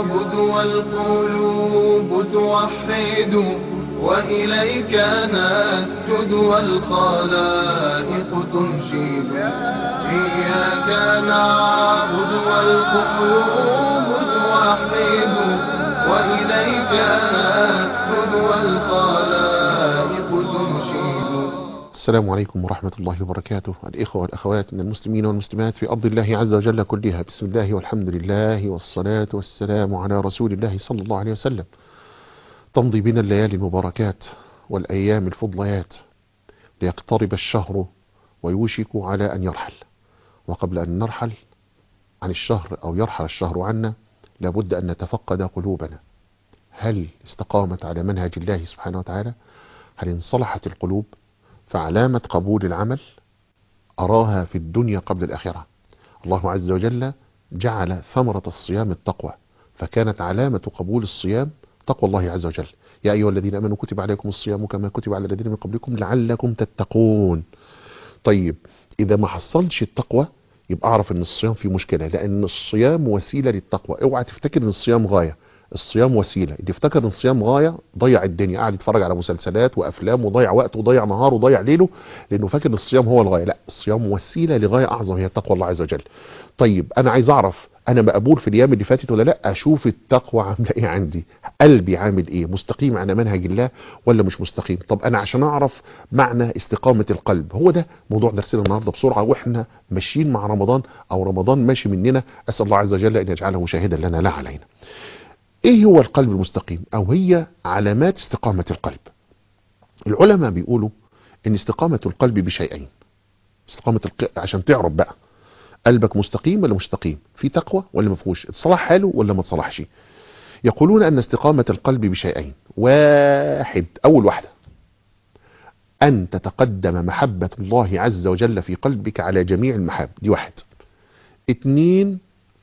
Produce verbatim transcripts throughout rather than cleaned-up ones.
نعبد والقلوب توحد، وإليك نسجد والخلائق تنشد. إياك نعبد والقلوب توحد، وإليك نسجد والخلائق تنشد. السلام عليكم ورحمة الله وبركاته. الإخوة والأخوات من المسلمين والمسلمات في أرض الله عز وجل كلها، بسم الله والحمد لله والصلاة والسلام على رسول الله صلى الله عليه وسلم. تمضي بنا الليالي المباركات والأيام الفضليات ليقترب الشهر ويوشك على أن يرحل. وقبل أن نرحل عن الشهر أو يرحل الشهر عنا، لابد أن نتفقد قلوبنا. هل استقامت على منهج الله سبحانه وتعالى؟ هل انصلحت القلوب؟ فعلامة قبول العمل أراها في الدنيا قبل الآخرة. الله عز وجل جعل ثمرة الصيام التقوى، فكانت علامة قبول الصيام تقوى الله عز وجل. يا أيها الذين آمنوا كتب عليكم الصيام كما كتب على الذين من قبلكم لعلكم تتقون. طيب إذا ما حصلش التقوى يبقى أعرف أن الصيام فيه مشكلة، لأن الصيام وسيلة للتقوى. اوعى تفتكر أن الصيام غاية، الصيام وسيلة. اللي افتكر ان الصيام غاية ضيع الدنيا، قاعد يتفرج على مسلسلات وافلام وضيع وقته وضيع نهاره وضيع ليله، لانه فاكر ان الصيام هو الغاية. لا، الصيام وسيلة لغاية اعظم، هي تقوى الله عز وجل. طيب انا عايز اعرف انا مقبول في الايام اللي فاتت ولا لا؟ اشوف التقوى عامله ايه عندي، قلبي عامل ايه، مستقيم على منهج الله ولا مش مستقيم. طب انا عشان اعرف معنى استقامة القلب، هو ده موضوع درسنا النهارده بسرعة واحنا ماشيين مع رمضان، او رمضان ماشي مننا. اسال الله عز وجل ان يجعله شاهدا لنا لا علينا. ايه هو القلب المستقيم، او هي علامات استقامة القلب؟ العلماء بيقولوا ان استقامة القلب بشيئين. استقامة القلب عشان تعرف بقى قلبك مستقيم ولا مستقيم، في تقوى ولا ما فيهوش، اتصلح حاله ولا ما تصلحش. يقولون ان استقامة القلب بشيئين. واحد، اول واحدة ان تتقدم محبة الله عز وجل في قلبك على جميع المحاب، دي واحد. اتنين،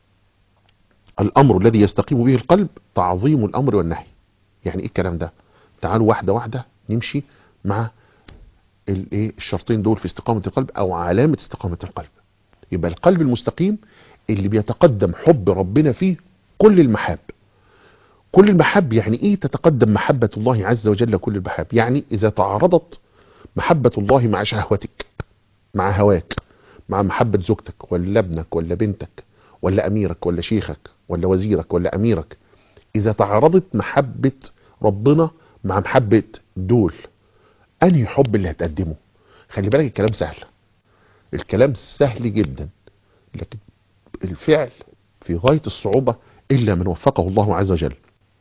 الامر الذي يستقيم به القلب تعظيم الامر والنهي. يعني ايه الكلام ده؟ تعالوا واحده واحده نمشي مع الايه الشرطين دول في استقامه القلب او علامه استقامه القلب. يبقى القلب المستقيم اللي بيتقدم حب ربنا فيه كل المحاب. كل المحاب يعني ايه تتقدم محبه الله عز وجل كل المحاب؟ يعني اذا تعارضت محبه الله مع شهوتك، مع هواك، مع محبه زوجتك ولا ابنك ولا بنتك ولا اميرك ولا شيخك ولا وزيرك ولا اميرك، اذا تعارضت محبة ربنا مع محبة دول، انهي حب اللي هتقدمه؟ خلي بالك الكلام سهل، الكلام سهل جدا، لكن الفعل في غاية الصعوبة الا من وفقه الله عز وجل.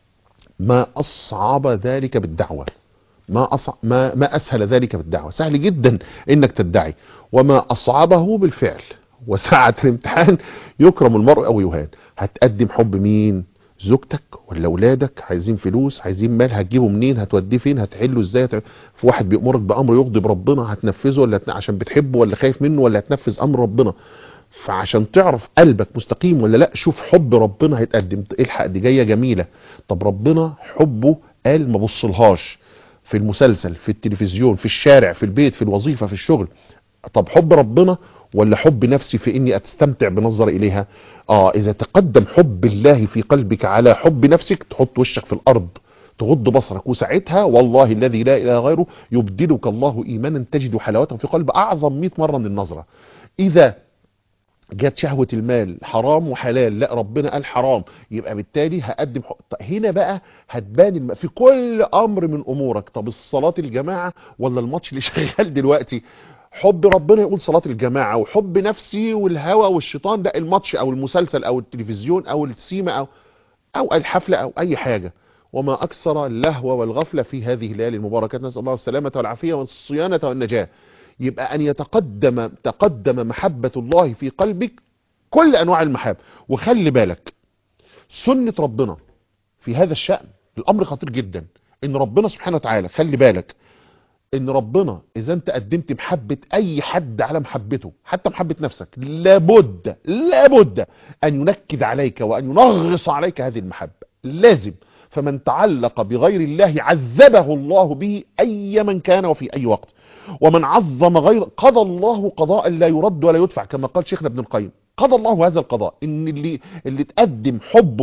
ما اصعب ذلك بالدعوة، ما أصع... ما ما اسهل ذلك بالدعوة. سهل جدا انك تدعي، وما اصعبه بالفعل. وساعة الامتحان يكرم المرء او يهان. هتقدم حب مين؟ زوجتك ولا اولادك؟ عايزين فلوس، عايزين مال، هتجيبه منين؟ هتوديه فين؟ هتحله ازاي؟ هت... في واحد بيأمرك بامر يغضب ربنا، هتنفذه ولا هت... عشان بتحبه ولا خايف منه، ولا هتنفذ امر ربنا؟ فعشان تعرف قلبك مستقيم ولا لا، شوف حب ربنا هيتقدم. الحق دي جايه جميله. طب ربنا حبه قال ما بصلهاش في المسلسل، في التلفزيون، في الشارع، في البيت، في الوظيفه، في الشغل. طب حب ربنا ولا حب نفسي في اني استمتع بنظر اليها؟ اه اذا تقدم حب الله في قلبك على حب نفسك، تحط وشك في الارض، تغض بصرك، وساعتها والله الذي لا اله غيره يبدلك الله ايمانا تجد حلاوته في قلب اعظم مئة مرة من النظرة. اذا جت شهوة المال حرام وحلال، لا ربنا قال حرام، يبقى بالتالي هقدم حق. هنا بقى هتبان الم... في كل امر من امورك. طب الصلاة الجماعة ولا الماتش اللي شغال دلوقتي؟ حب ربنا يقول صلاة الجماعة، وحب نفسي والهوى والشيطان ده الماتش او المسلسل او التلفزيون او السيما او او الحفلة او اي حاجة. وما اكثر اللهو والغفلة في هذه الليالي المباركات، نسأل الله السلامة والعافية والصيانة والنجاة. يبقى ان يتقدم تقدم محبة الله في قلبك كل انواع المحاب. وخلي بالك سنة ربنا في هذا الشأن، الامر خطير جدا. ان ربنا سبحانه وتعالى، خلي بالك ان ربنا اذا انت قدمت محبة اي حد على محبته، حتى محبة نفسك، لابد لابد ان ينكد عليك وان ينغص عليك هذه المحبة، لازم. فمن تعلق بغير الله عذبه الله به اي من كان وفي اي وقت. ومن عظم غير قضى الله قضاء لا يرد ولا يدفع، كما قال شيخنا ابن القيم. قضى الله هذا القضاء ان اللي اللي تقدم حبه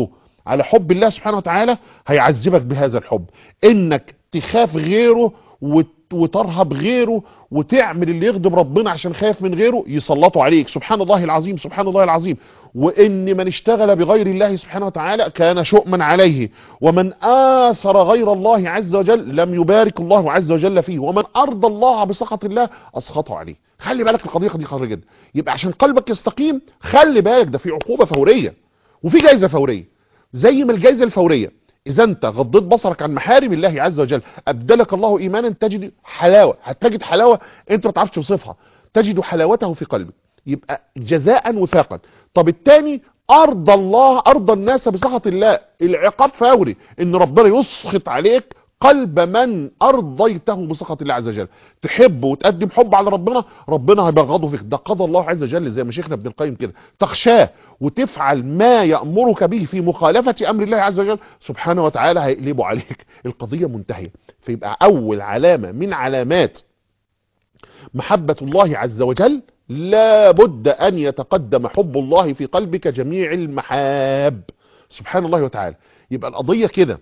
على حب الله سبحانه وتعالى هيعذبك بهذا الحب. انك تخاف غيره وترهب غيره وتعمل اللي يغضب ربنا عشان خايف من غيره، يسلطوا عليك. سبحان الله العظيم، سبحان الله العظيم. وان من اشتغل بغير الله سبحانه وتعالى كان شؤما عليه، ومن آثر غير الله عز وجل لم يبارك الله عز وجل فيه، ومن ارضى الله بسخط الله اسخطه عليه. خلي بالك القضيه دي خطيره جدا. يبقى عشان قلبك يستقيم خلي بالك ده في عقوبه فوريه وفي جائزه فوريه. زي ما الجائزه الفوريه اذا انت غضيت بصرك عن محارم الله عز وجل ابدلك الله ايمانا تجد حلاوه، هتجد حلاوه انت ما تعرفش توصفها، تجد حلاوته في قلبك، يبقى جزاء وفاقا. طب الثاني ارضى الله، ارضى الناس بسخط الله، العقاب فوري ان ربنا يسخط عليك قلب من ارضيته بسخط الله عز وجل. تحب وتقدم حب على ربنا، ربنا هيبغضه فيك. ده قضى الله عز وجل زي ما شيخنا ابن القيم كده. تخشاه وتفعل ما يأمرك به في مخالفة امر الله عز وجل سبحانه وتعالى هيقلبه عليك. القضية منتهية. فيبقى اول علامة من علامات محبة الله عز وجل لابد ان يتقدم حب الله في قلبك جميع المحاب سبحان الله وتعالى. يبقى القضية كده،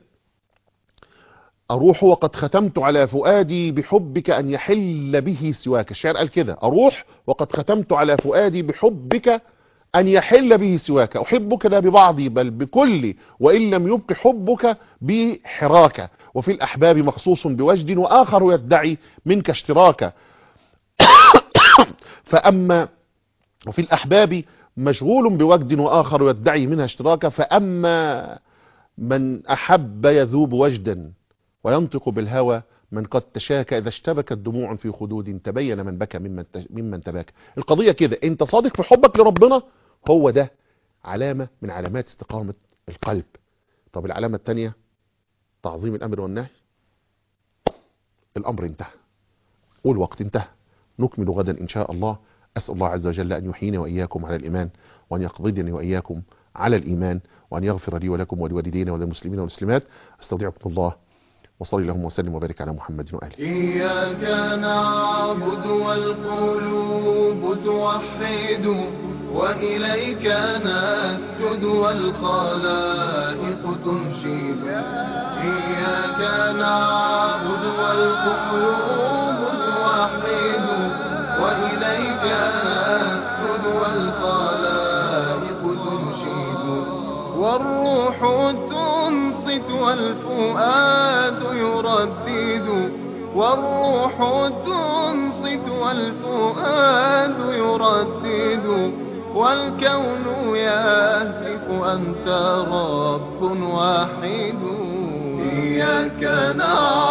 اروح وقد ختمت على فؤادي بحبك ان يحل به سواك. الشاعر قال كده، اروح وقد ختمت على فؤادي بحبك ان يحل به سواك، احبك لا ببعضي بل بكل، وان لم يبق حبك بحراك، وفي الاحباب مخصوص بوجد واخر يدعي منك اشتراكا. فاما وفي الاحباب مشغول بوجد واخر يدعي منها اشتراكا، فاما من احب يذوب وجدا وينطق بالهوى، من قد تشاك اذا اشتبكت دموع في خدود تبين من بكى ممن ممن تباكى. القضيه كده، انت صادق في حبك لربنا، هو ده علامه من علامات استقامه القلب. طب العلامه الثانيه تعظيم الامر والنهي. الامر انتهى والوقت انتهى، نكمل غدا ان شاء الله. اسال الله عز وجل ان يحييني واياكم على الايمان، وان يقبضني واياكم على الايمان، وان يغفر لي ولكم ولوالدينا وللمسلمين والمسلمات. استودعكم الله، وصلي اللهم وسلم وبارك على محمد وآله. إياك نعبد والقلوب توحد، وإليك نسجد والخلائق تنشد. إياك نعبد والقلوب توحد، وإليك نسجد والخلائق تنشد. والروح تنصت والفؤاد يردد، والروح تنصت والفؤاد يردد، والكون يهتف أنت رب واحد. إياك نعبد